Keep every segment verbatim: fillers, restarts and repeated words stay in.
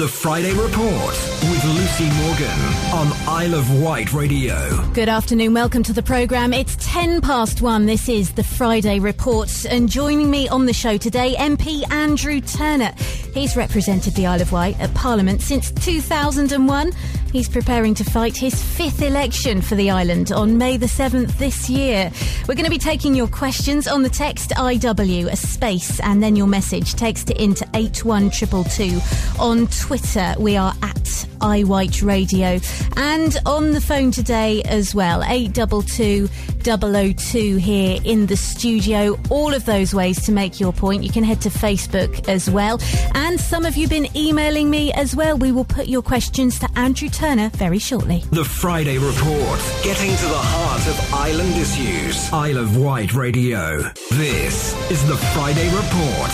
The Friday Report with Lucy Morgan on Isle of Wight Radio. Good afternoon, welcome to the programme. It's ten past one, this is The Friday Report, and joining me on the show today, M P Andrew Turner. He's represented the Isle of Wight at Parliament since two thousand one. He's preparing to fight his fifth election for the island on May the seventh this year. We're going to be taking your questions on the text I W, a space, and then your message. Text it into eight one two two two. On Twitter, we are at iWhite Radio. And on the phone today as well, eight two two double oh two here in the studio. All of those ways to make your point. You can head to Facebook as well. And some of you have been emailing me as well. We will put your questions to Andrew Turner very shortly. The Friday Report, getting to the heart of island issues. Isle of Wight Radio. This is The Friday Report.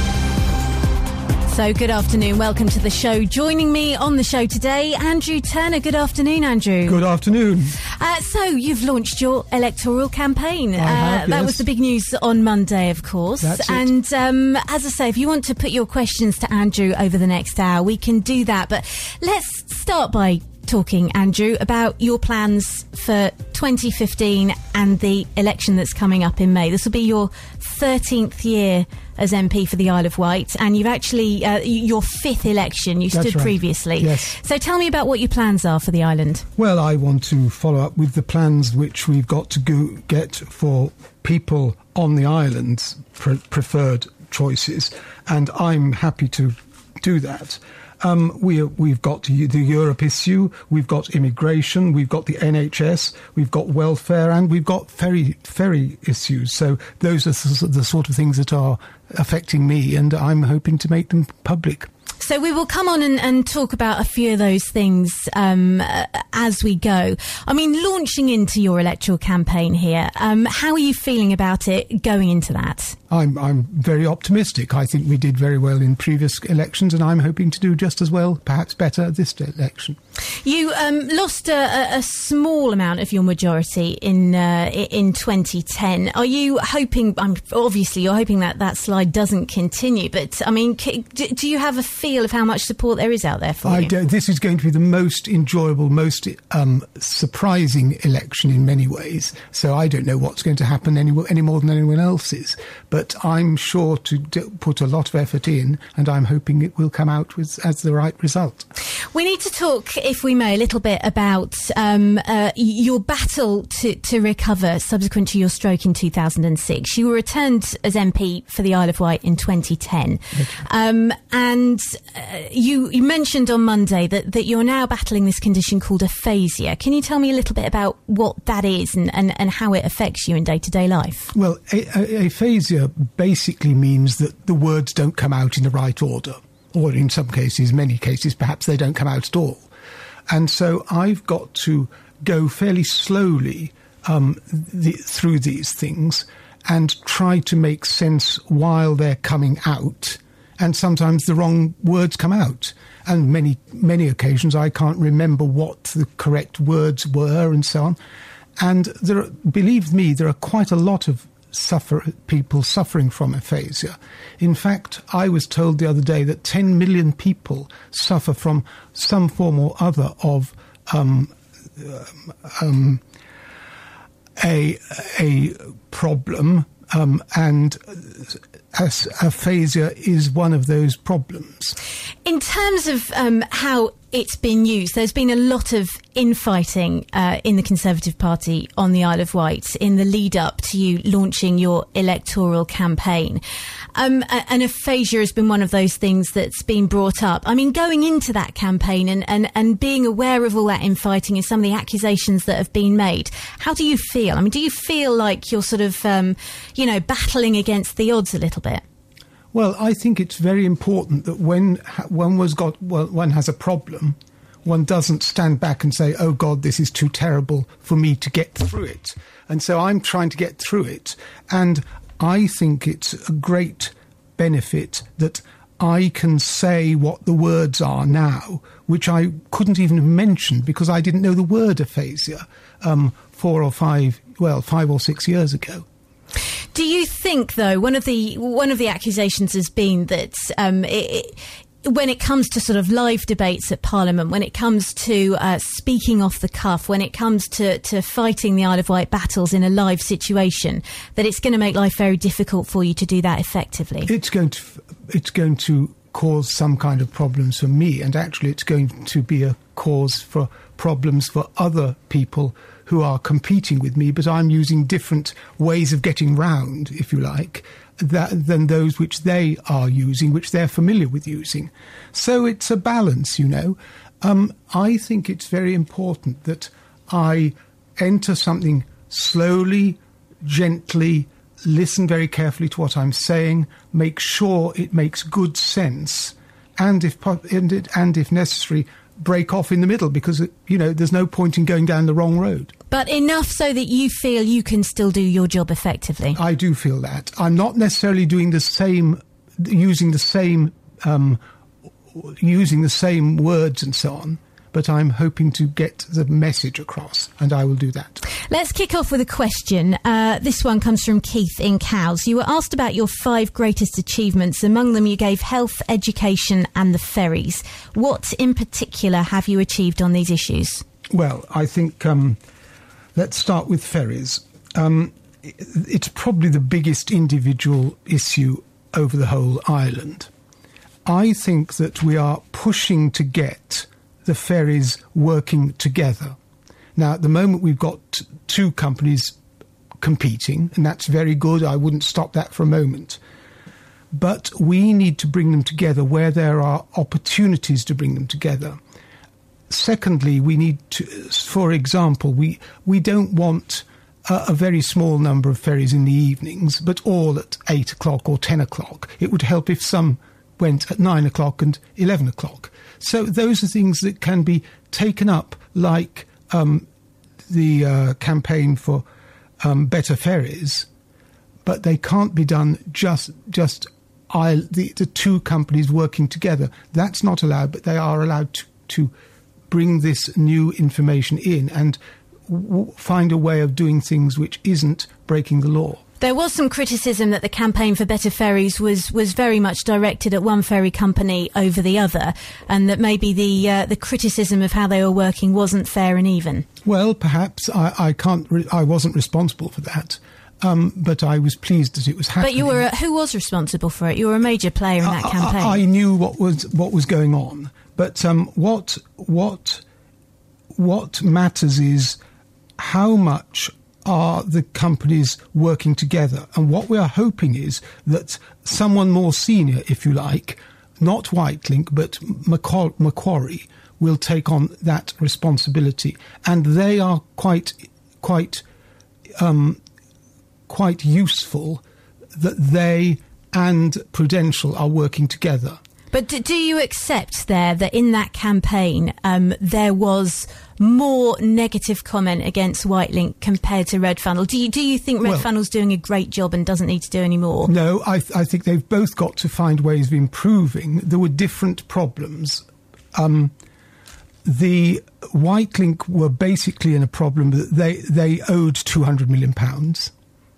So good afternoon, welcome to the show. Joining me on the show today, Andrew Turner. Good afternoon, Andrew. Good afternoon. Uh, so you've launched your electoral campaign. I have, uh, that yes. was the big news on Monday, of course. That's it. And um, as I say, if you want to put your questions to Andrew over the next hour, we can do that. But let's start by talking, Andrew, about your plans for twenty fifteen and the election that's coming up in May. This will be your thirteenth year as M P for the Isle of Wight, and you've actually, uh, your fifth election, you That's stood right. previously. Yes. So tell me about what your plans are for the island. Well, I want to follow up with the plans which we've got to go get for people on the island's pre- preferred choices, and I'm happy to do that. Um, we, we've got the Europe issue, we've got immigration, we've got the N H S, we've got welfare, and we've got ferry ferry issues. So those are the sort of things that are affecting me, and I'm hoping to make them public. So we will come on and, and talk about a few of those things um, uh, as we go. I mean, launching into your electoral campaign here, um, how are you feeling about it going into that? I'm I'm very optimistic. I think we did very well in previous elections, and I'm hoping to do just as well, perhaps better, this election. You um, lost a, a small amount of your majority in uh, in twenty ten. Are you hoping? Um, obviously, you're hoping that that slide doesn't continue. But I mean, do you have a feel of how much support there is out there for I you? Do, this is going to be the most enjoyable, most um, surprising election in many ways. So I don't know what's going to happen any, any more than anyone else is. But I'm sure to d- put a lot of effort in, and I'm hoping it will come out with as the right result. We need to talk, if we may, a little bit about um, uh, your battle to, to recover subsequent to your stroke in two thousand six. You were returned as M P for the Isle of Wight in twenty ten. Um, and uh, you, you mentioned on Monday that, that you're now battling this condition called aphasia. Can you tell me a little bit about what that is and, and, and how it affects you in day-to-day life? Well, a- a- aphasia basically means that the words don't come out in the right order, or in some cases, many cases, perhaps they don't come out at all. And so I've got to go fairly slowly um, the, through these things and try to make sense while they're coming out. And sometimes the wrong words come out. And many, many occasions I can't remember what the correct words were and so on. And there are, believe me, there are quite a lot of suffer people suffering from aphasia. In fact, I was told the other day that ten million people suffer from some form or other of um, um, a a problem, um, and as aphasia is one of those problems. In terms of um, how it's been used, there's been a lot of infighting uh, in the Conservative Party on the Isle of Wight in the lead up to you launching your electoral campaign. Um, and aphasia has been one of those things that's been brought up. I mean, going into that campaign and, and, and being aware of all that infighting and some of the accusations that have been made, how do you feel? I mean, do you feel like you're sort of, um, you know, battling against the odds a little bit? Well, I think it's very important that when one was got well, one has a problem, one doesn't stand back and say, "Oh God, this is too terrible for me to get through it." And so I'm trying to get through it, and I think it's a great benefit that I can say what the words are now, which I couldn't even have mentioned because I didn't know the word aphasia um, four or five, well, five or six years ago. Do you think, though, one of the one of the accusations has been that um, it, it, when it comes to sort of live debates at Parliament, when it comes to uh, speaking off the cuff, when it comes to, to fighting the Isle of Wight battles in a live situation, that it's going to make life very difficult for you to do that effectively? It's going to, it's going to cause some kind of problems for me, and actually it's going to be a cause for problems for other people who are competing with me, but I'm using different ways of getting round, if you like, that, than those which they are using, which they're familiar with using. So it's a balance, you know. Um, I think it's very important that I enter something slowly, gently, listen very carefully to what I'm saying, make sure it makes good sense, and if and, it, and if necessary, break off in the middle, because, you know, there's no point in going down the wrong road. But enough so that you feel you can still do your job effectively. I do feel that. I'm not necessarily doing the same, using the same, um, using the same words and so on, but I'm hoping to get the message across, and I will do that. Let's kick off with a question. Uh, this one comes from Keith in Cowes. You were asked about your five greatest achievements. Among them, you gave health, education and the ferries. What in particular have you achieved on these issues? Well, I think... Um, Let's start with ferries. Um, it's probably the biggest individual issue over the whole island. I think that we are pushing to get the ferries working together. Now, at the moment, we've got two companies competing, and that's very good. I wouldn't stop that for a moment. But we need to bring them together where there are opportunities to bring them together. Secondly, we need to, for example, we, we don't want a, a very small number of ferries in the evenings, but all at eight o'clock or ten o'clock. It would help if some went at nine o'clock and eleven o'clock. So those are things that can be taken up, like um, the uh, campaign for um, better ferries, but they can't be done just just I, the, the two companies working together. That's not allowed, but they are allowed to, to bring this new information in and w- find a way of doing things which isn't breaking the law. There was some criticism that the campaign for better ferries was, was very much directed at one ferry company over the other, and that maybe the uh, the criticism of how they were working wasn't fair and even. Well, perhaps I, I can't. Re- I wasn't responsible for that, um, but I was pleased that it was happening. But you were a, who was responsible for it? You were a major player in that I, campaign. I, I knew what was what was going on. But um, what what what matters is how much are the companies working together, and what we are hoping is that someone more senior, if you like, not Whitelink but Macquarie, will take on that responsibility, and they are quite quite um, quite useful that they and Prudential are working together. But do you accept there that in that campaign um, there was more negative comment against Whitelink compared to Red Funnel? Do you, do you think Red well, Funnel's doing a great job and doesn't need to do any more? No, I, th- I think they've both got to find ways of improving. There were different problems. Um, the Whitelink were basically in a problem that they, they owed two hundred million pounds.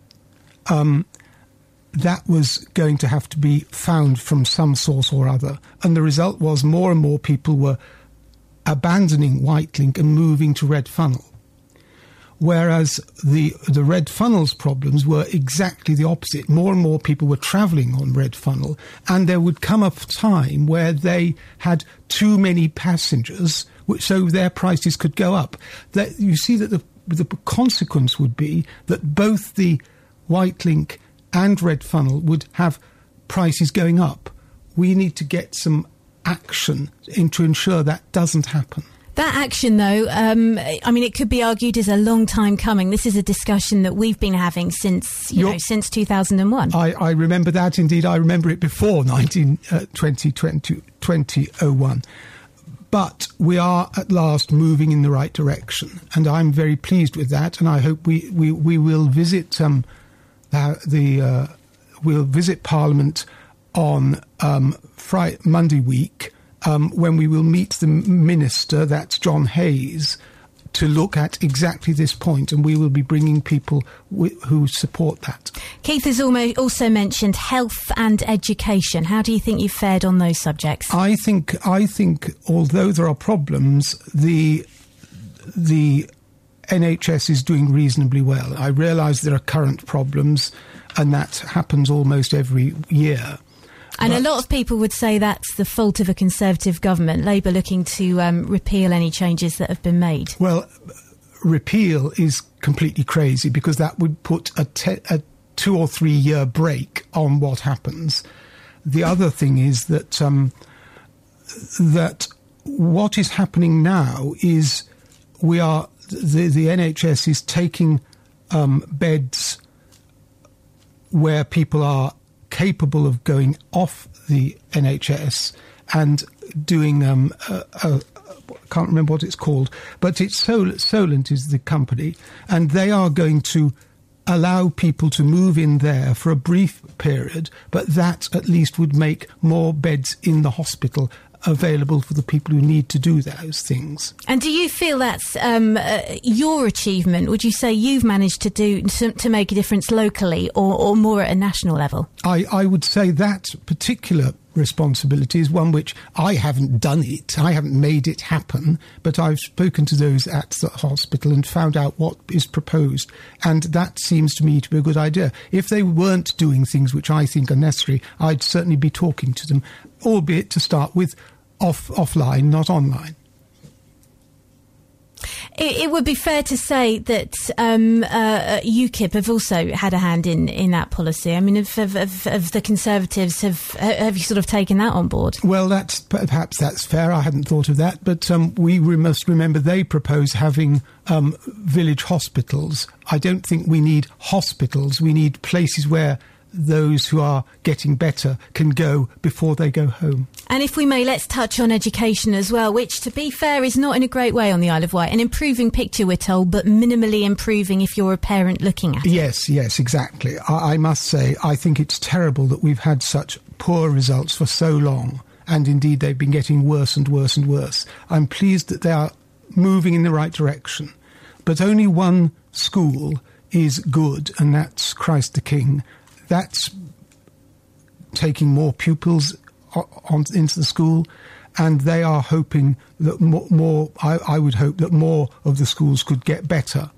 Um That was going to have to be found from some source or other. And the result was more and more people were abandoning Whitelink and moving to Red Funnel. Whereas the the Red Funnel's problems were exactly the opposite. More and more people were travelling on Red Funnel, and there would come a time where they had too many passengers, which, so their prices could go up. That, you see that the, the consequence would be that both the Whitelink and Red Funnel would have prices going up. We need to get some action in to ensure that doesn't happen. That action, though, um, I mean, it could be argued is a long time coming. This is a discussion that we've been having since, you You're, know, since two thousand one. I, I remember that. Indeed, I remember it before nineteen, uh, twenty, twenty, twenty oh one. But we are at last moving in the right direction, and I'm very pleased with that. And I hope we we, we will visit. Um, Uh, the uh, we'll visit Parliament on um, Friday, Monday week um, when we will meet the Minister, that's John Hayes, to look at exactly this point, and we will be bringing people w- who support that. Keith has almost also mentioned health and education. How do you think you've fared on those subjects? I think, I think, although there are problems, the the N H S is doing reasonably well. I realise there are current problems, and that happens almost every year. And but a lot of people would say that's the fault of a Conservative government, Labour looking to um, repeal any changes that have been made. Well, repeal is completely crazy, because that would put a, te- a two or three year break on what happens. The other thing is that um, that what is happening now is we are the, the N H S is taking um, beds where people are capable of going off the N H S and doing um, a, a, I can't remember what it's called, but it's Sol- Solent is the company, and they are going to allow people to move in there for a brief period, but that at least would make more beds in the hospital available for the people who need to do those things. And do you feel that's um, uh, your achievement? Would you say you've managed to do to, to make a difference locally, or, or more at a national level? I, I would say that particular responsibility is one which I haven't done it. I haven't made it happen, but I've spoken to those at the hospital and found out what is proposed, and that seems to me to be a good idea. If they weren't doing things which I think are necessary, I'd certainly be talking to them, albeit to start with off offline, not online. It, it would be fair to say that um, uh, UKIP have also had a hand in, in that policy. I mean, of, of, of, of the Conservatives, have have you sort of taken that on board? Well, that's perhaps that's fair. I hadn't thought of that, but um, we re- must remember they propose having um, village hospitals. I don't think we need hospitals. We need places where those who are getting better can go before they go home. And if we may, let's touch on education as well, which, to be fair, is not in a great way on the Isle of Wight. An improving picture, we're told, but minimally improving if you're a parent looking at it. Yes, yes, exactly. I, I must say, I think it's terrible that we've had such poor results for so long, and indeed they've been getting worse and worse and worse. I'm pleased that they are moving in the right direction, but only one school is good, and that's Christ the King. That's taking more pupils on, into the school, and they are hoping that more, more I, I would hope that more of the schools could get better.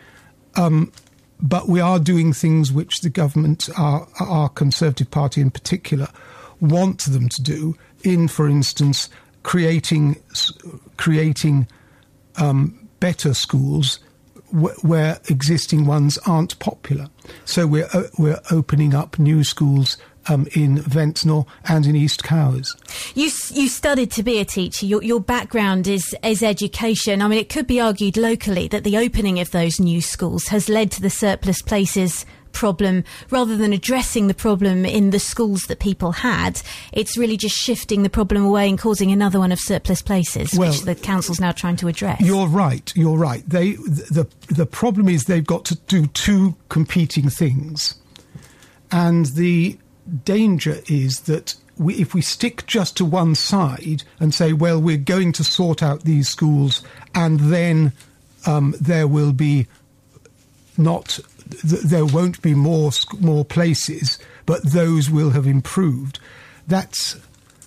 Um, but we are doing things which the government, our, our Conservative Party in particular, want them to do, in, for instance, creating, creating um, better schools where existing ones aren't popular. So we're uh, we're opening up new schools um, in Ventnor and in East Cowes. You you studied to be a teacher. Your your background is is education. I mean, it could be argued locally that the opening of those new schools has led to the surplus places problem. Rather than addressing the problem in the schools that people had, it's really just shifting the problem away and causing another one of surplus places, well, which the council's now trying to address. You're right, you're right. They the the problem is they've got to do two competing things. And the danger is that we, if we stick just to one side and say, well, we're going to sort out these schools and then um, there will be not... there won't be more more places, but those will have improved. That's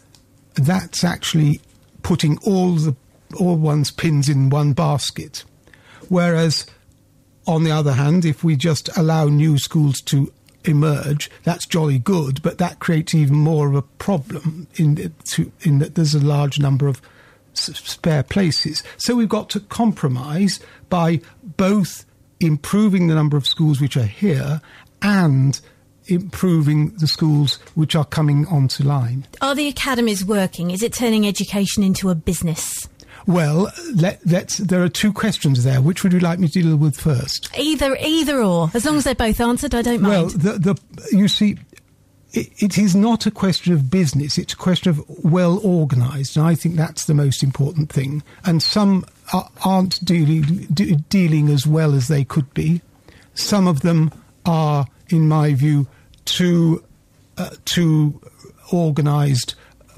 that's actually putting all the all one's pins in one basket. Whereas, on the other hand, if we just allow new schools to emerge, that's jolly good, but that creates even more of a problem in the, to, in that there's a large number of s- spare places. So we've got to compromise by both improving the number of schools which are here and improving the schools which are coming onto line. Are the academies working? Is it turning education into a business? Well, let, let's, there are two questions there. Which would you like me to deal with first? Either, either or. As long as they're both answered, I don't mind. Well, the, the, you see, it, it is not a question of business. It's a question of well organised, and I think that's the most important thing. And some aren't dealing, de- dealing as well as they could be. Some of them are, in my view, too uh, too organised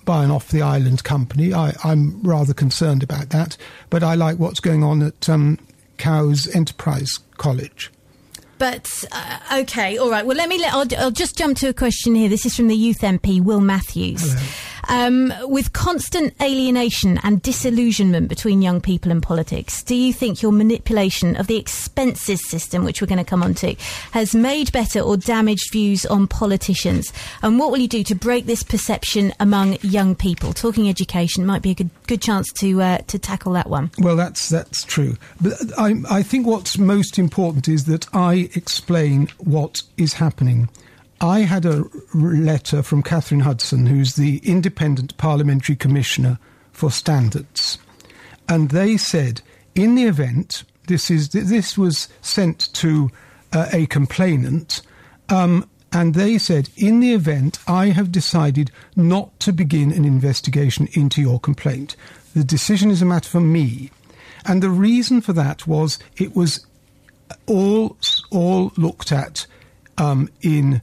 by an off-the-island company. I, I'm rather concerned about that, but I like what's going on at um, Cowes Enterprise College. But, uh, OK, all right. Well, let me, let, I'll, I'll just jump to a question here. This is from the Youth M P, Will Matthews. Hello. Um, with constant alienation and disillusionment between young people and politics, do you think your manipulation of the expenses system, which we're going to come on to, has made better or damaged views on politicians? And what will you do to break this perception among young people? Talking education might be a good good chance to uh, to tackle that one. Well, that's that's true. But I, I think what's most important is that I explain what is happening. I had a letter from Catherine Hudson, who's the Independent Parliamentary Commissioner for Standards. And they said, in the event, this is this was sent to uh, a complainant, um, and they said, in the event, I have decided not to begin an investigation into your complaint. The decision is a matter for me. And the reason for that was it was all, all looked at um, in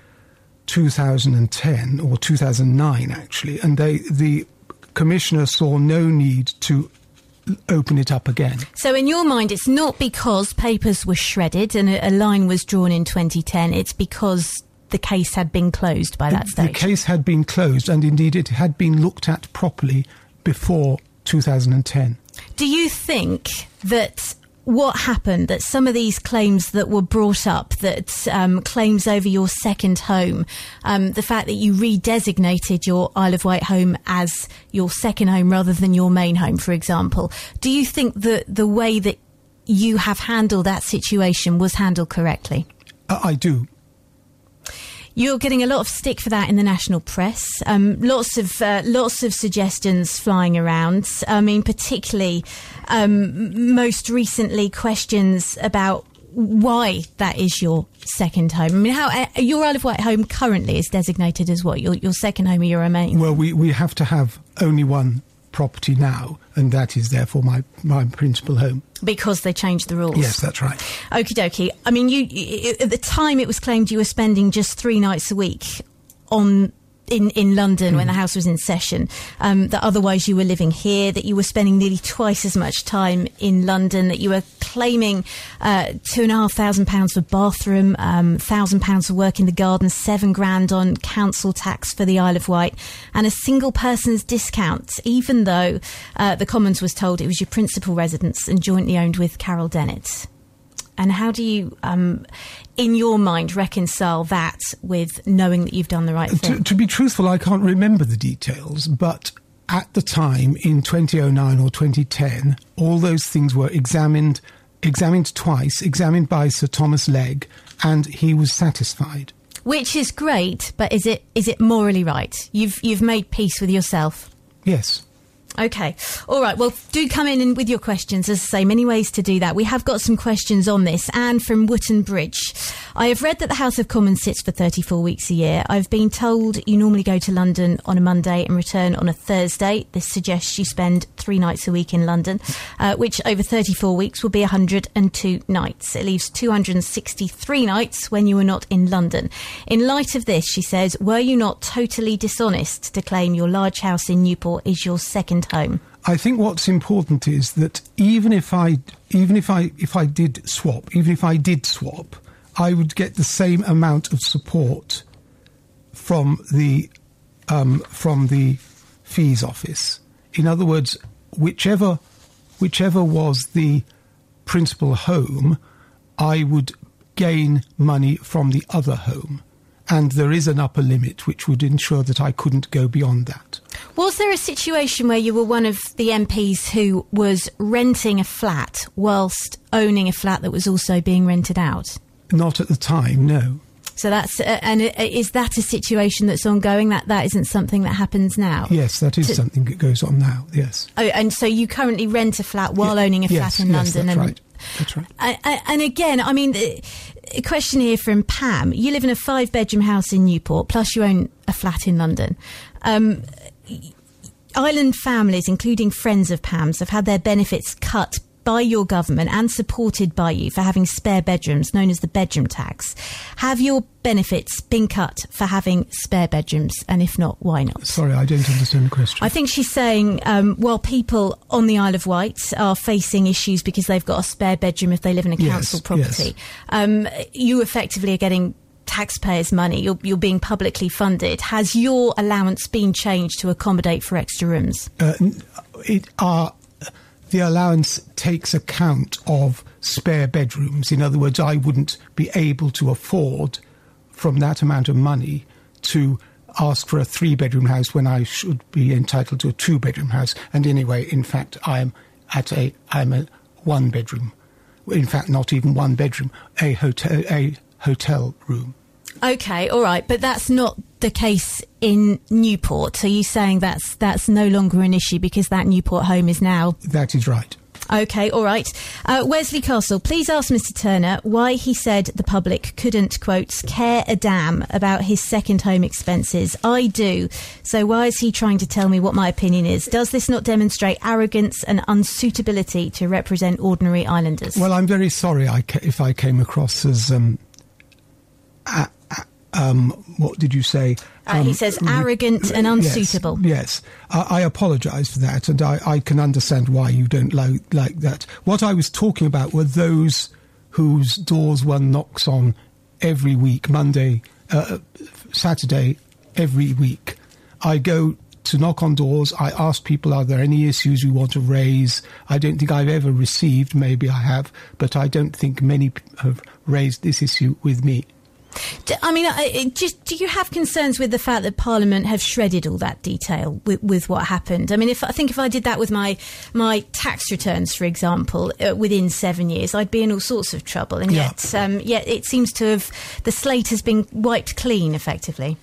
two thousand ten or two thousand nine, actually, and they the commissioner saw no need to open it up again. So in your mind, it's not because papers were shredded and a, a line was drawn in twenty ten, it's because the case had been closed by that the, stage? The case had been closed, and indeed it had been looked at properly before two thousand ten. Do you think that what happened, that some of these claims that were brought up, that um, claims over your second home, um, the fact that you redesignated your Isle of Wight home as your second home rather than your main home, for example, do you think that the way that you have handled that situation was handled correctly? Uh, I do. You're getting a lot of stick for that in the national press. Um, lots of uh, lots of suggestions flying around. I mean, particularly um, most recently, questions about why that is your second home. I mean, how uh, your Isle of Wight home currently is designated as what? Your your second home or your main? Well, we we have to have only one property now, and that is therefore my my principal home. Because they changed the rules. Yes, that's right. Okie dokie. I mean, you, you at the time it was claimed you were spending just three nights a week on in, in London mm. when the House was in session, um, that otherwise you were living here, that you were spending nearly twice as much time in London, that you were claiming uh, two and a half thousand pounds for bathroom, um, thousand pounds for work in the garden, seven grand on council tax for the Isle of Wight, and a single person's discount, even though uh, the Commons was told it was your principal residence and jointly owned with Carol Dennett. And how do you, um, in your mind, reconcile that with knowing that you've done the right thing? To, to be truthful, I can't remember the details, but at the time, in twenty oh nine or twenty ten, all those things were examined, examined twice, examined by Sir Thomas Legge, and he was satisfied. Which is great, but is it is it morally right? You've you've made peace with yourself. Yes. OK. All right. Well, do come in and with your questions. As I say, many ways to do that. We have got some questions on this. Anne from Wootton Bridge. I have read that the House of Commons sits for thirty-four weeks a year. I've been told you normally go to London on a Monday and return on a Thursday. This suggests you spend three nights a week in London, uh, which over thirty-four weeks will be one hundred two nights. It leaves two hundred sixty-three nights when you are not in London. In light of this, she says, were you not totally dishonest to claim your large house in Newport is your second home? I think what's important is that even if I, even if I, if I did swap, even if I did swap, I would get the same amount of support from the um, from the fees office. In other words, whichever whichever was the principal home, I would gain money from the other home. And there is an upper limit which would ensure that I couldn't go beyond that. Was there a situation where you were one of the M Ps who was renting a flat whilst owning a flat that was also being rented out? Not at the time, no. So that's uh, and uh, is that a situation that's ongoing? That that isn't something that happens now? Yes, that is to, something that goes on now. Yes. Oh, and so you currently rent a flat while yeah, owning a yes, flat in yes, London. That's and, right. That's right. I, I, and again, I mean, a question here from Pam. You live in a five-bedroom house in Newport, plus you own a flat in London. Um, island families, including friends of Pam's, have had their benefits cut by your government and supported by you for having spare bedrooms, known as the bedroom tax. Have your benefits been cut for having spare bedrooms? And if not, why not? Sorry, I don't understand the question. I think she's saying, um, while people on the Isle of Wight are facing issues because they've got a spare bedroom if they live in a council yes, property, yes. Um, you effectively are getting taxpayers' money. You're, you're being publicly funded. Has your allowance been changed to accommodate for extra rooms? Uh, it are... The allowance takes account of spare bedrooms. In other words, I wouldn't be able to afford, from that amount of money, to ask for a three-bedroom house when I should be entitled to a two-bedroom house. And anyway, in fact, I am at a I'm a one-bedroom. In fact, not even one bedroom, a hotel a hotel room. Okay, all right, but that's not the case in Newport. Are you saying that's that's no longer an issue because that Newport home is now? That is right. Okay, all right. Uh, Wesley Castle, please ask Mister Turner why he said the public couldn't, quote, care a damn about his second home expenses. I do. So why is he trying to tell me what my opinion is? Does this not demonstrate arrogance and unsuitability to represent ordinary islanders? Well, I'm very sorry I ca- if I came across as... Um, a- Um, what did you say? Uh, um, he says arrogant and unsuitable. Yes, yes. I, I apologise for that, and I, I can understand why you don't like, like that. What I was talking about were those whose doors one knocks on every week, Monday, uh, Saturday, every week. I go to knock on doors. I ask people, are there any issues you want to raise? I don't think I've ever received, maybe I have, but I don't think many have raised this issue with me. I mean, I, just do you have concerns with the fact that Parliament have shredded all that detail with, with what happened? I mean, if I think if I did that with my my tax returns, for example, uh, within seven years, I'd be in all sorts of trouble. And yeah. yet, um, yet it seems to have the slate has been wiped clean, effectively.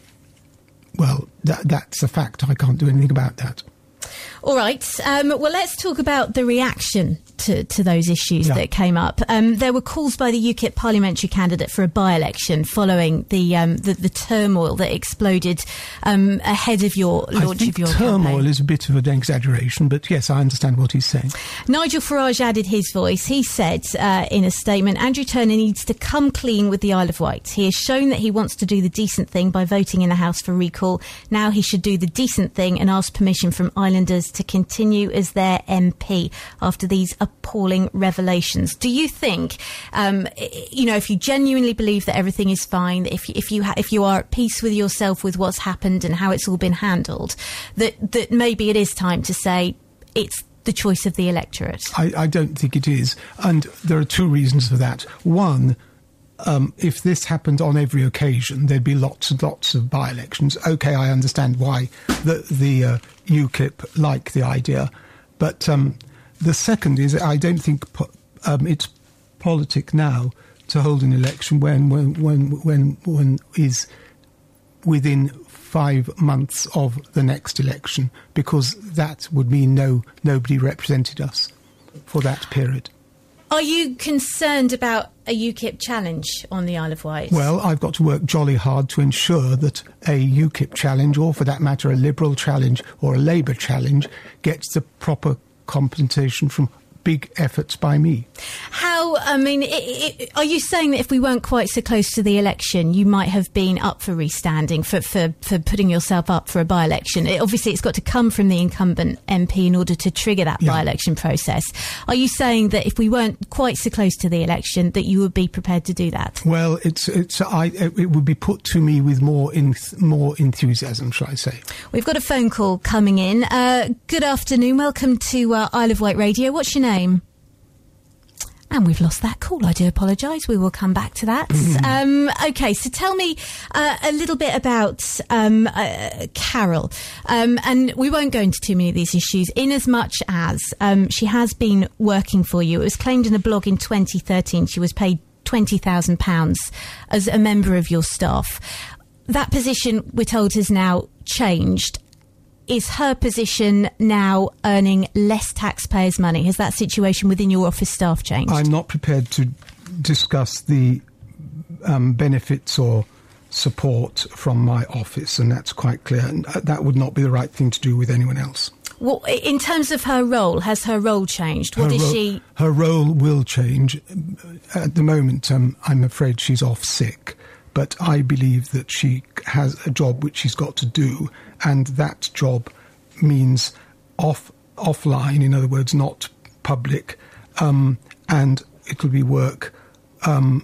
Well, that, that's a fact. I can't do anything about that. All right. Um, well, let's talk about the reaction to, to those issues yeah. that came up. Um, there were calls by the U KIP parliamentary candidate for a by-election following the um, the, the turmoil that exploded um, ahead of your launch I think of your turmoil campaign. is a bit of an exaggeration, but yes, I understand what he's saying. Nigel Farage added his voice. He said uh, in a statement, Andrew Turner needs to come clean with the Isle of Wight. He has shown that he wants to do the decent thing by voting in the House for recall. Now he should do the decent thing and ask permission from islanders to continue as their M P after these appalling revelations. Do you think, um, you know, if you genuinely believe that everything is fine, if if you ha- if you are at peace with yourself with what's happened and how it's all been handled, that that maybe it is time to say it's the choice of the electorate? I, I don't think it is, and there are two reasons for that. One, Um, if this happened on every occasion, there'd be lots and lots of by-elections. OK, I understand why the, the uh, U KIP like the idea. But um, the second is I don't think po- um, it's politic now to hold an election when when when when one is within five months of the next election, because that would mean no nobody represented us for that period. Are you concerned about a U KIP challenge on the Isle of Wight? Well, I've got to work jolly hard to ensure that a U KIP challenge, or for that matter a Liberal challenge or a Labour challenge, gets the proper compensation from big efforts by me. How, I mean, it, it, are you saying that if we weren't quite so close to the election, you might have been up for restanding, for, for, for putting yourself up for a by-election? It, obviously, it's got to come from the incumbent M P in order to trigger that yeah. by-election process. Are you saying that if we weren't quite so close to the election, that you would be prepared to do that? Well, it's it's I, it would be put to me with more in, more enthusiasm, shall I say. We've got a phone call coming in. Uh, good afternoon. Welcome to uh, Isle of Wight Radio. What's your name? Name. And we've lost that call. I do apologise. We will come back to that. Mm. Um, OK, so tell me uh, a little bit about um, uh, Carol. Um, and we won't go into too many of these issues, in as much as um, she has been working for you. It was claimed in a blog in twenty thirteen she was paid twenty thousand pounds as a member of your staff. That position, we're told, has now changed. Is her position now earning less taxpayers' money? Has that situation within your office staff changed? I'm not prepared to discuss the um, benefits or support from my office, and that's quite clear. And that would not be the right thing to do with anyone else. Well, in terms of her role, has her role changed? What her is ro- she? Her role will change. At the moment, um, I'm afraid she's off sick, but I believe that she has a job which she's got to do, and that job means off offline, in other words, not public, um, and it'll be work um,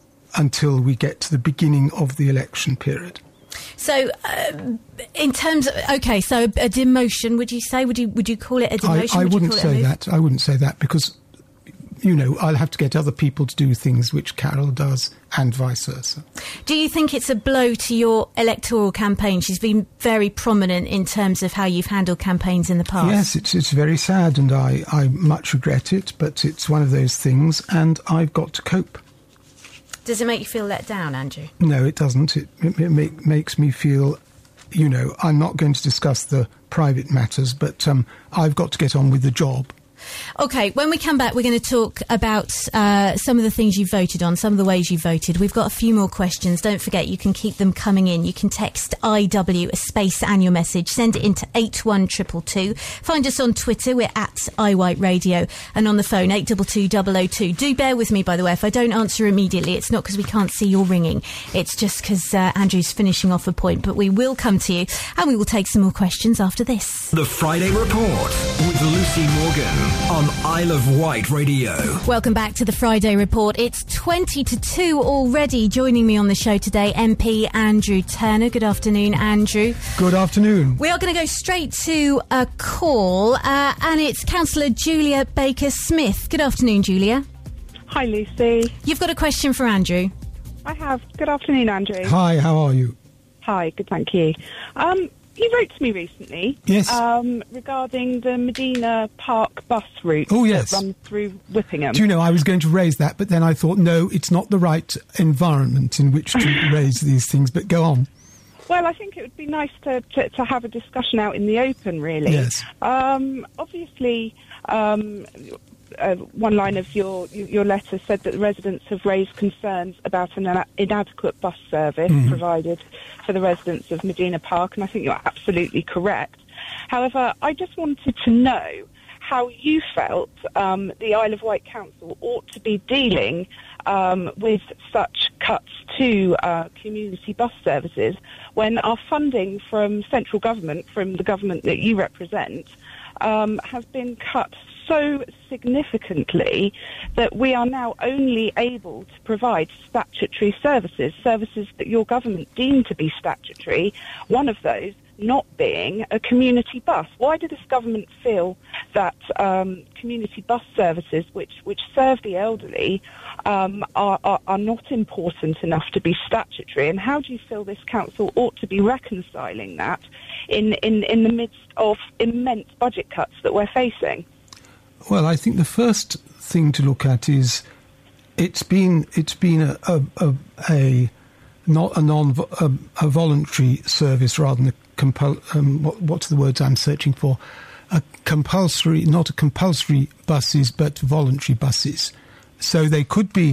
until we get to the beginning of the election period. So, uh, in terms of, OK, so a, a demotion, would you say? Would you would you call it a demotion? I, I would wouldn't you call say it a move? that. I wouldn't say that because, you know, I'll have to get other people to do things which Carol does and vice versa. Do you think it's a blow to your electoral campaign? She's been very prominent in terms of how you've handled campaigns in the past. Yes, it's it's very sad and I, I much regret it, but it's one of those things and I've got to cope. Does it make you feel let down, Andrew? No, it doesn't. It, it, it make, makes me feel, you know, I'm not going to discuss the private matters, but um, I've got to get on with the job. OK, when we come back, we're going to talk about uh, some of the things you voted on, some of the ways you voted. We've got a few more questions. Don't forget, you can keep them coming in. You can text I W, a space and your message. Send it into eight one two two two. Find us on Twitter. We're at iWhiteRadio. And on the phone, eight two two double oh two. Do bear with me, by the way. If I don't answer immediately, it's not because we can't see your ringing. It's just because uh, Andrew's finishing off a point. But we will come to you and we will take some more questions after this. The Friday Report with Lucy Morgan on Isle of Wight Radio. Welcome back to the Friday Report. It's twenty to two already. Joining me on the show today, M P Andrew Turner. Good afternoon, Andrew. Good afternoon. We are going to go straight to a call, uh, and it's Councillor Julia Baker-Smith. Good afternoon, Julia. Hi, Lucy. You've got a question for Andrew. I have. Good afternoon, Andrew. Hi, how are you? Hi, good, thank you. Um, you wrote to me recently. Yes. Um, regarding the Medina Park bus route. Oh, yes. That runs through Whippingham. Do you know, I was going to raise that, but then I thought, no, it's not the right environment in which to raise these things, but go on. Well, I think it would be nice to, to, to have a discussion out in the open, really. Yes. Um, obviously, um, uh, one line of your your letter said that the residents have raised concerns about an ina- inadequate bus service Mm. provided for the residents of Medina Park, and I think you're absolutely correct. However, I just wanted to know how you felt um, the Isle of Wight Council ought to be dealing um, with such cuts to uh, community bus services when our funding from central government, from the government that you represent, um, has been cut so significantly that we are now only able to provide statutory services, services that your government deemed to be statutory, one of those not being a community bus. Why did this government feel that um, community bus services, which, which serve the elderly, um, are, are, are not important enough to be statutory? And how do you feel this council ought to be reconciling that in, in, in the midst of immense budget cuts that we're facing? Well, I think the first thing to look at is it's been it's been a a, a, a not a non a, a voluntary service rather than a compul um, what, what's the words I'm searching for a compulsory not a compulsory buses but voluntary buses. So they could be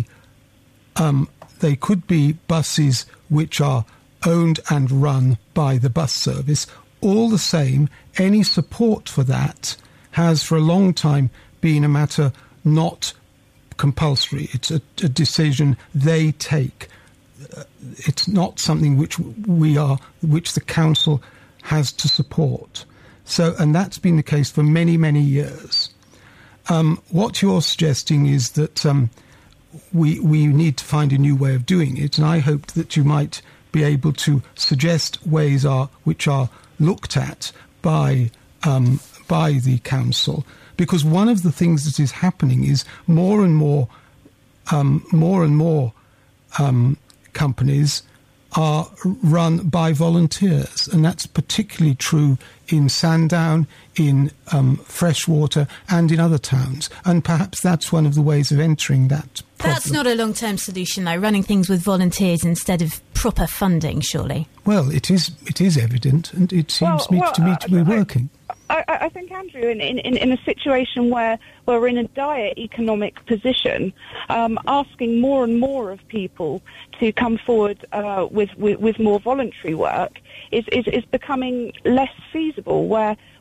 um, they could be buses which are owned and run by the bus service. All the same, any support for that has for a long time been a matter not compulsory. It's a, a decision they take. Uh, it's not something which we are, which the council has to support. So, and that's been the case for many, many years. Um, what you're suggesting is that um, we we need to find a new way of doing it, and I hoped that you might be able to suggest ways are which are looked at by um, by the council, because one of the things that is happening is more and more um, more and more um, companies are run by volunteers, and that's particularly true in Sandown, in um, Freshwater, and in other towns. And perhaps that's one of the ways of entering that problem. That's not a long-term solution, though, running things with volunteers instead of proper funding, surely. Well, it is it is evident, and it seems well, me, well, to me to be uh, working. I, I think, Andrew, in, in, in a situation where, where we're in a dire economic position, um, asking more and more of people to come forward uh, with, with, with more voluntary work is, is, is becoming less feasible, where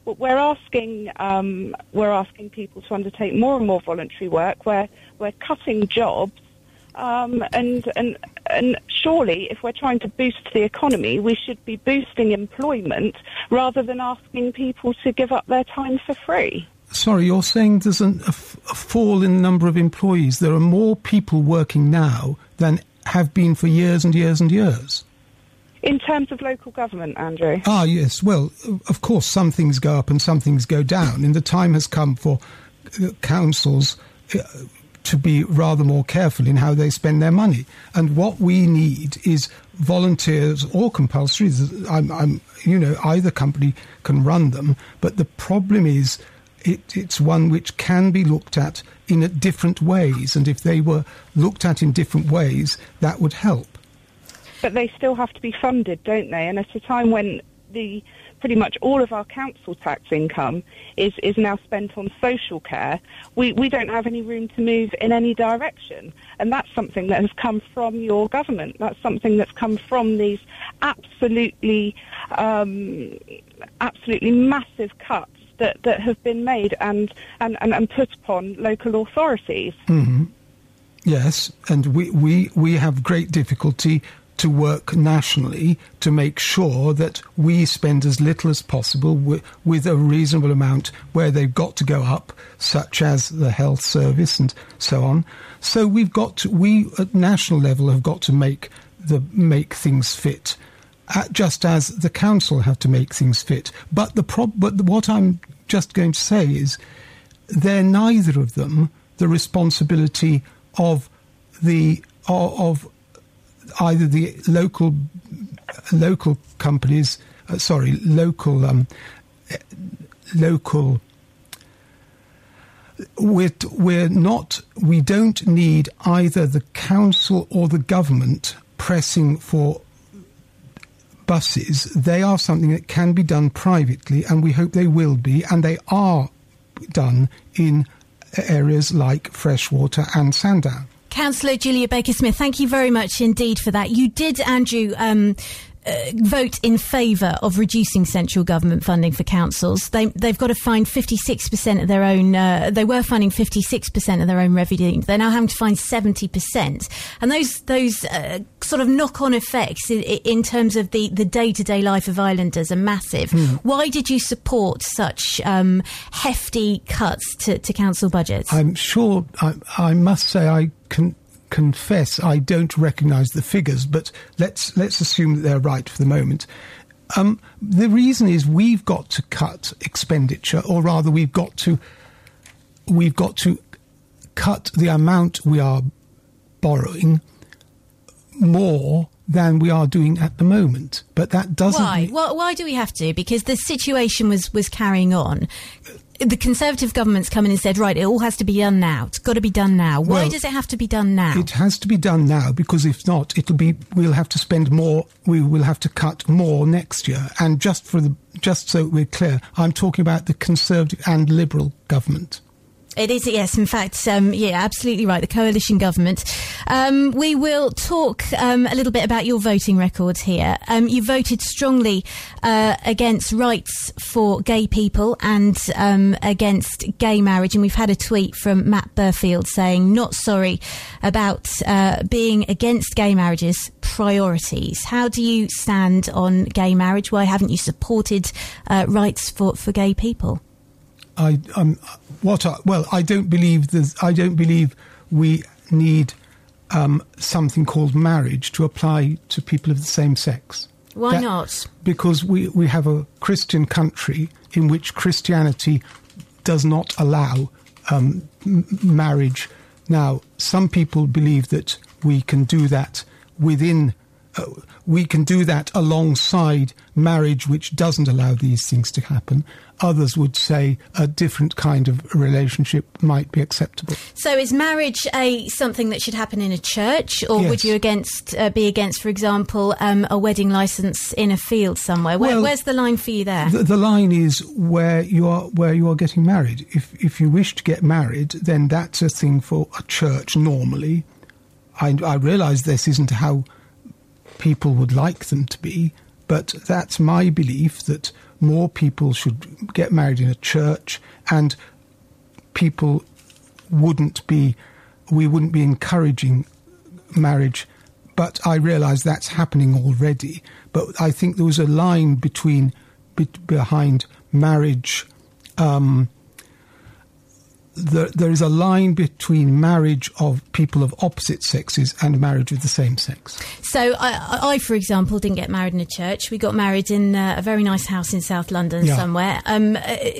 we're asking um, we're asking people to undertake more and more voluntary work. We're we're cutting jobs, um, and and and surely, if we're trying to boost the economy, we should be boosting employment rather than asking people to give up their time for free. Sorry, you're saying there's an, a, f- a fall in the number of employees. There are more people working now than have been for years and years and years. In terms of local government, Andrew? Ah, yes. Well, of course, some things go up and some things go down. And the time has come for uh, councils uh, to be rather more careful in how they spend their money. And what we need is volunteers or compulsory. I'm, I'm, you know, either company can run them. But the problem is it, it's one which can be looked at in a different ways. And if they were looked at in different ways, that would help. But they still have to be funded, don't they? And at a time when the pretty much all of our council tax income is, is now spent on social care, we, we don't have any room to move in any direction. And that's something that has come from your government. That's something that's come from these absolutely, um, absolutely massive cuts that, that have been made and, and, and, and put upon local authorities. Mm-hmm. Yes, and we, we, we have great difficulty to work nationally to make sure that we spend as little as possible w- with a reasonable amount where they've got to go up, such as the health service and so on. So we've got to, we at national level have got to make the make things fit, uh, just as the council have to make things fit. But the prob- but the, what I'm just going to say is they're neither of them the responsibility of the of, of either the local local companies, uh, sorry, local um, local. We're we're not. We don't need either the council or the government pressing for buses. They are something that can be done privately, and we hope they will be, and they are done in areas like Freshwater and Sandown. Councillor Julia Baker-Smith, thank you very much indeed for that. You did, Andrew, um, uh, vote in favour of reducing central government funding for councils. They, they've got to find fifty-six percent of their own, uh, they were funding fifty-six percent of their own revenue. They're now having to find seventy percent. And those those uh, sort of knock-on effects in, in terms of the, the day-to-day life of islanders are massive. Mm. Why did you support such um, hefty cuts to, to council budgets? I'm sure, I, I must say I can confess I don't recognise the figures, but let's let's assume that they're right for the moment. Um, the reason is we've got to cut expenditure, or rather, we've got to we've got to cut the amount we are borrowing more than we are doing at the moment. But that doesn't. Why? Well, why do we have to? Because the situation was was carrying on. The Conservative government's come in and said, right, it all has to be done now. It's got to be done now. Why well, does it have to be done now? It has to be done now because if not, it'll be we'll have to spend more. We will have to cut more next year. And just for the just so we're clear, I'm talking about the Conservative and Liberal government. It is, yes. In fact, um, yeah, absolutely right. The coalition government. Um, we will talk um, a little bit about your voting records here. Um, you voted strongly uh, against rights for gay people and um, against gay marriage. And we've had a tweet from Matt Burfield saying, not sorry about uh, being against gay marriages, priorities. How do you stand on gay marriage? Why haven't you supported uh, rights for, for gay people? I um what I, well I don't believe there's I don't believe we need um, something called marriage to apply to people of the same sex. Why that, not? Because we we have a Christian country in which Christianity does not allow um, m- marriage. Now, some people believe that we can do that within. Uh, we can do that alongside marriage, which doesn't allow these things to happen. Others would say a different kind of relationship might be acceptable. So is marriage a something that should happen in a church, or yes. would you against uh, be against, for example, um, a wedding licence in a field somewhere? Where, well, where's the line for you there? The, the line is where you are where you are getting married. If if you wish to get married, then that's a thing for a church normally. I, I realise this isn't how people would like them to be, but that's my belief that more people should get married in a church, and people wouldn't be, we wouldn't be encouraging marriage. But I realise that's happening already. But I think there was a line between, be, behind marriage, um, The, there is a line between marriage of people of opposite sexes and marriage of the same sex. So I, I for example, didn't get married in a church. We got married in uh, a very nice house in South London yeah. somewhere. Um,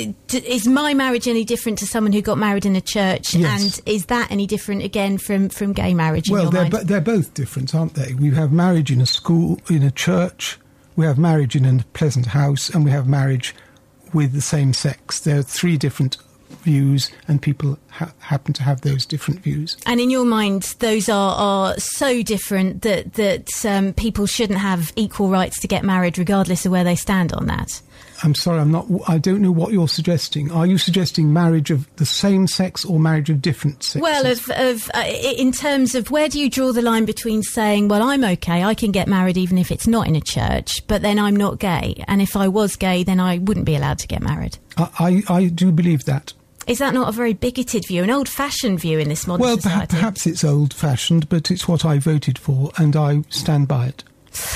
is my marriage any different to someone who got married in a church? Yes. And is that any different, again, from, from gay marriage in well, your they're, mind? Well, they're both different, aren't they? We have marriage in a school, in a church. We have marriage in a pleasant house. And we have marriage with the same sex. There are three different views, and people ha- happen to have those different views. And in your mind, those are, are so different that that um, people shouldn't have equal rights to get married, regardless of where they stand on that. I'm sorry, I'm not. I don't know what you're suggesting. Are you suggesting marriage of the same sex or marriage of different sexes? Well, of, of uh, in terms of where do you draw the line between saying, well, I'm okay, I can get married even if it's not in a church, but then I'm not gay, and if I was gay, then I wouldn't be allowed to get married. I, I, I do believe that. Is that not a very bigoted view, an old-fashioned view in this modern well, society? Well, perhaps it's old-fashioned, but it's what I voted for, and I stand by it.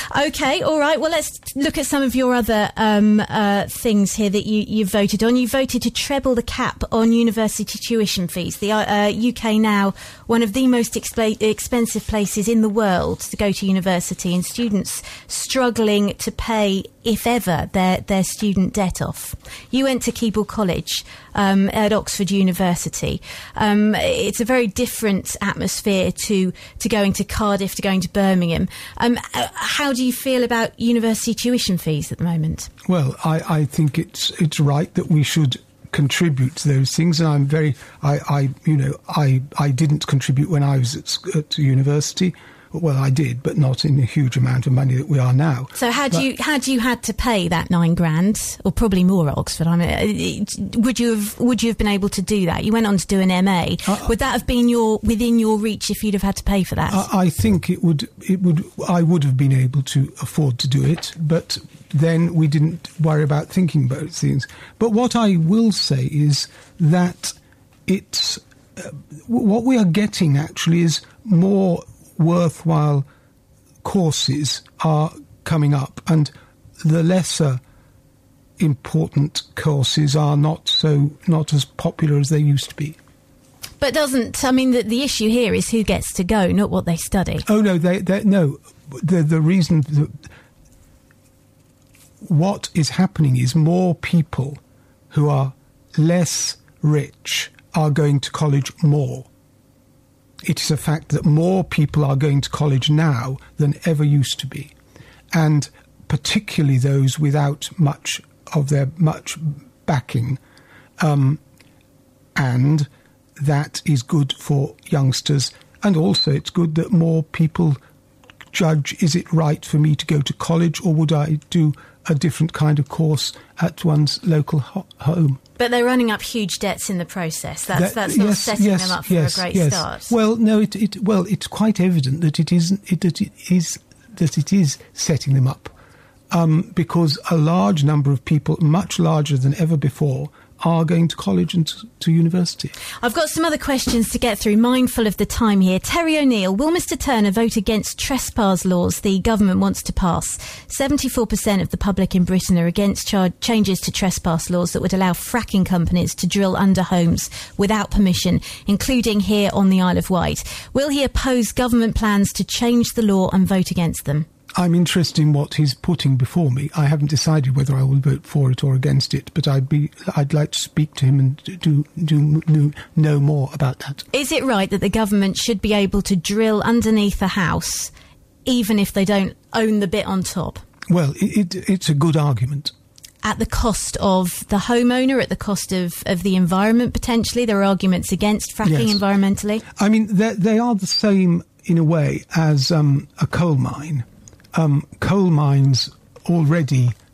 OK, all right. Well, let's look at some of your other um, uh, things here that you, you voted on. You voted to treble the cap on university tuition fees. The uh, U K now one of the most exp- expensive places in the world to go to university, and students struggling to pay, if ever, their, their student debt off. You went to Keble College um, at Oxford University. Um, it's a very different atmosphere to, to going to Cardiff, to going to Birmingham. Um, how do you feel about university tuition fees at the moment? Well, I, I think it's it's right that we should contribute to those things, and I'm very, I, I you know, I, I didn't contribute when I was at, at university. Well, I did, but not in a huge amount of money that we are now. So had but, you had you had to pay that nine grand, or probably more at Oxford? I mean, would you have would you have been able to do that? You went on to do an M A. Uh, would that have been your within your reach if you'd have had to pay for that? I, I think it would. It would. I would have been able to afford to do it, but then we didn't worry about thinking about things. But what I will say is that it's uh, what we are getting actually is more worthwhile courses are coming up, and the lesser important courses are not so not as popular as they used to be. But doesn't I mean the, the issue here is who gets to go, not what they study. Oh no, they, they no. The the reason that what is happening is more people who are less rich are going to college more. It is a fact that more people are going to college now than ever used to be, and particularly those without much of their much backing, um, and that is good for youngsters. And also it's good that more people judge, is it right for me to go to college, or would I do a different kind of course at one's local ho- home? But they're running up huge debts in the process. That's that, that's not yes, setting yes, them up for yes, a great yes. start. Well, no, it, it well, it's quite evident that it isn't. It, that it is that it is setting them up, um, because a large number of people, much larger than ever before, are going to college and to, to university. I've got some other questions to get through, mindful of the time here. Terry O'Neill, will Mr Turner vote against trespass laws the government wants to pass? seventy-four percent of the public in Britain are against char- changes to trespass laws that would allow fracking companies to drill under homes without permission, including here on the Isle of Wight. Will he oppose government plans to change the law and vote against them? I'm interested in what he's putting before me. I haven't decided whether I will vote for it or against it, but I'd be, I'd like to speak to him and do, do, do know more about that. Is it right that the government should be able to drill underneath a house, even if they don't own the bit on top? Well, it, it, it's a good argument. At the cost of the homeowner, at the cost of, of the environment, potentially? There are arguments against fracking yes. environmentally. I mean, they are the same, in a way, as um, a coal mine. Um, coal mines already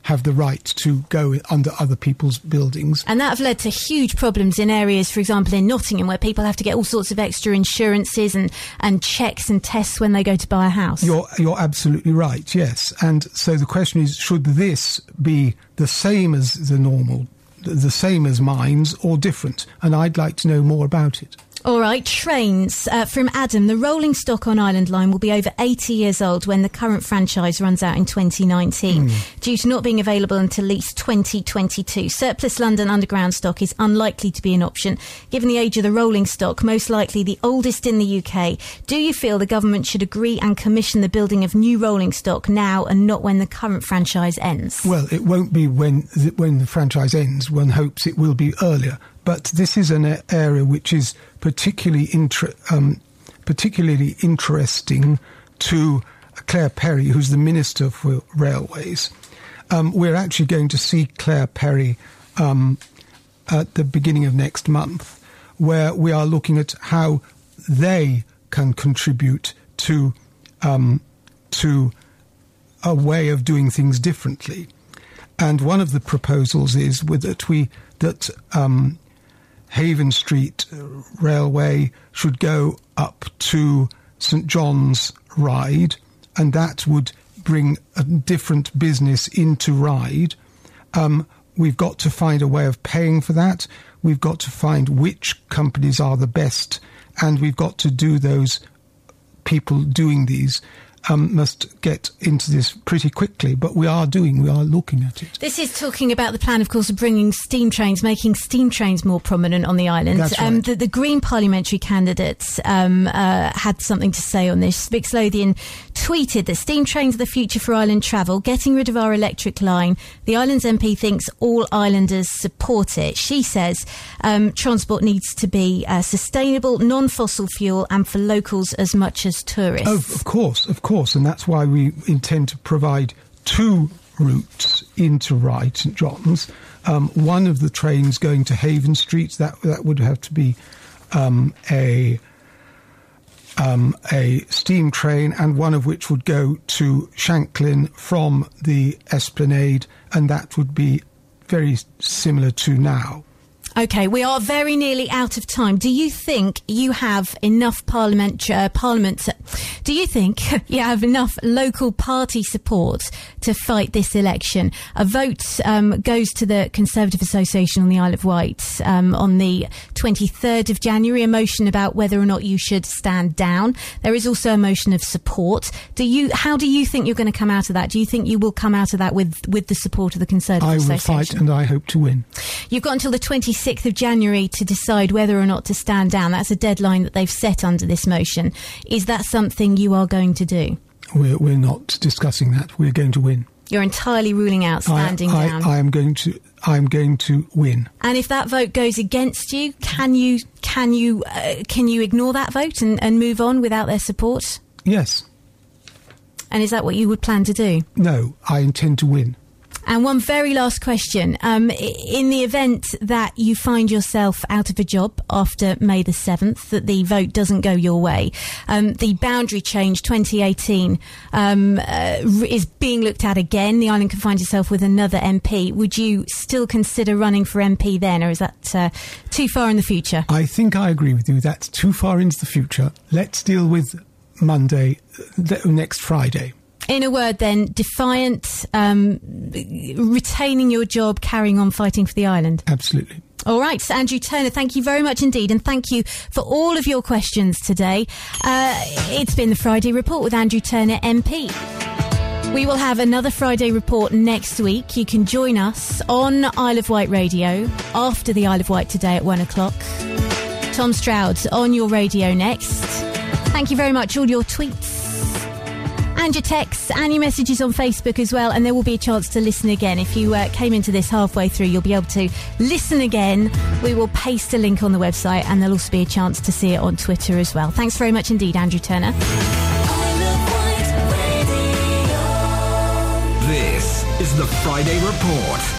have the right to go under other people's buildings. And that have led to huge problems in areas, for example, in Nottingham, where people have to get all sorts of extra insurances and, and checks and tests when they go to buy a house. You're, you're absolutely right, yes. And so the question is, should this be the same as the normal, the same as mines, or different? And I'd like to know more about it. All right, trains. Uh, from Adam, the rolling stock on Island Line will be over eighty years old when the current franchise runs out in twenty nineteen, mm. due to not being available until at least twenty twenty-two. Surplus London Underground stock is unlikely to be an option. Given the age of the rolling stock, most likely the oldest in the U K, do you feel the government should agree and commission the building of new rolling stock now and not when the current franchise ends? Well, it won't be when, when the franchise ends. One hopes it will be earlier. But this is an area which is particularly inter- um, particularly interesting to Claire Perry, who's the Minister for Railways. Um, we're actually going to see Claire Perry um, at the beginning of next month, where we are looking at how they can contribute to um, to a way of doing things differently. And one of the proposals is with that we that um, Haven Street Railway should go up to St John's Ryde, and that would bring a different business into Ryde. Um, we've got to find a way of paying for that. We've got to find which companies are the best, and we've got to do those people doing these Um, must get into this pretty quickly, but we are doing, we are looking at it. This is talking about the plan, of course, of bringing steam trains, making steam trains more prominent on the island. That's right. Um, the, the Green parliamentary candidates um, uh, had something to say on this. Vix Lothian tweeted that steam trains are the future for island travel, getting rid of our electric line. The island's M P thinks all islanders support it. She says um, transport needs to be uh, sustainable, non-fossil fuel, and for locals as much as tourists. Oh, of course, of course. And that's why we intend to provide two routes into Ryde, St John's. Um, one of the trains going to Haven Street, that that would have to be um, a um, a steam train, and one of which would go to Shanklin from the Esplanade, and that would be very similar to now. OK, we are very nearly out of time. Do you think you have enough parliament, uh, parliament, do you think you have enough local party support to fight this election? A vote um, goes to the Conservative Association on the Isle of Wight um, on the twenty-third of January, a motion about whether or not you should stand down. There is also a motion of support. Do you? How do you think you're going to come out of that? Do you think you will come out of that with, with the support of the Conservative I Association? will fight, and I hope to win. You've got until the twenty-sixth of January to decide whether or not to stand down. That's a deadline that they've set under this motion. Is that something you are going to do? We're, we're not discussing that. We're going to win. You're entirely ruling out standing I, I, down. I am going to. I am going to win. And if that vote goes against you, can you can you uh, can you ignore that vote and, and move on without their support? Yes. And is that what you would plan to do? No, I intend to win. And one very last question. Um, in the event that you find yourself out of a job after May the seventh, that the vote doesn't go your way, um, the boundary change twenty eighteen um, uh, is being looked at again. The island can find itself with another M P. Would you still consider running for M P then, or is that uh, too far in the future? I think I agree with you. That's too far into the future. Let's deal with Monday, th- next Friday. In a word, then, defiant, um, retaining your job, carrying on fighting for the island. Absolutely. All right, so Andrew Turner, thank you very much indeed, and thank you for all of your questions today. Uh, it's been the Friday Report with Andrew Turner, M P. We will have another Friday Report next week. You can join us on Isle of Wight Radio after the Isle of Wight today at one o'clock. Tom Stroud on your radio next. Thank you very much. All your tweets and your texts and your messages on Facebook as well, and there will be a chance to listen again. If you uh, came into this halfway through, you'll be able to listen again. We will paste a link on the website, and there'll also be a chance to see it on Twitter as well. Thanks very much indeed, Andrew Turner. This is the Friday Report.